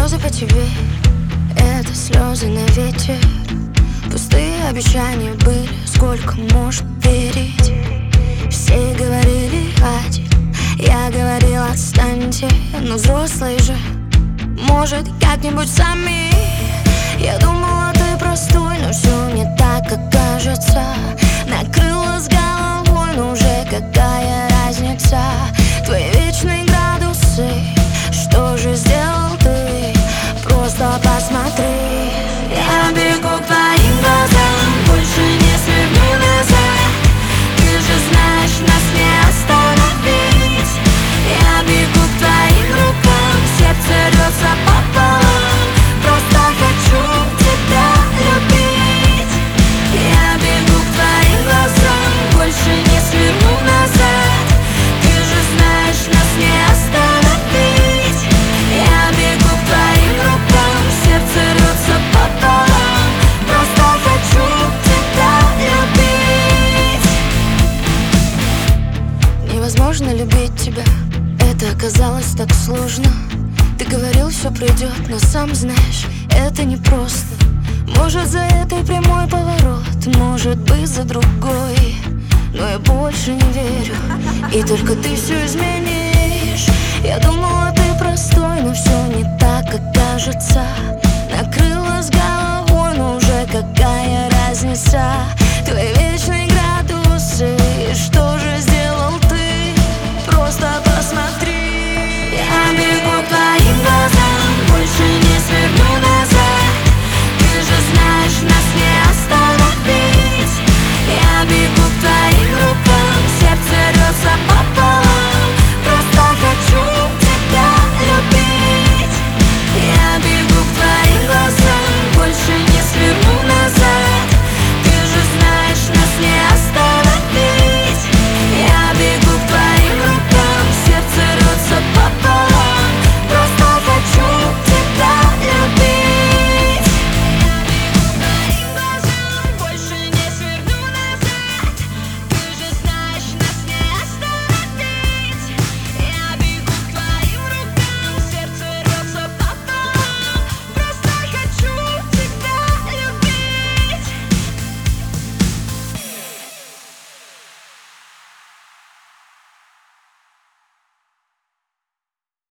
слезы по тебе, это слезы на ветер. Пустые обещания были, сколько можно верить. Все говорили хватит, я говорила отстаньте. Но взрослые же, может, как-нибудь сами. Я думала, ты простой, но все не так, как кажется. Накрыла с головой, но уже какая разница? Твои вечные градусы, что же сделал ты? Просто посмотри. Я бегу к твоим глазам, больше не сверну назад. Ты же знаешь, нас не остановить. Я бегу к твоим рукам, сердце рвется пополам. Просто хочу тебя любить. Я бегу к твоим глазам, больше не сверну назад. Ты же знаешь, нас не остановить. Я бегу к твоим рукам, сердце рвется пополам. Просто хочу тебя любить. Невозможно любить тебя, это оказалось так сложно. Ты говорил, все пройдет, но сам знаешь, это непросто. Может, за этой прямой поворот, может быть, за другой. Но я больше не верю, и только ты все изменишь. Я думала, ты простой, но все не так, как кажется.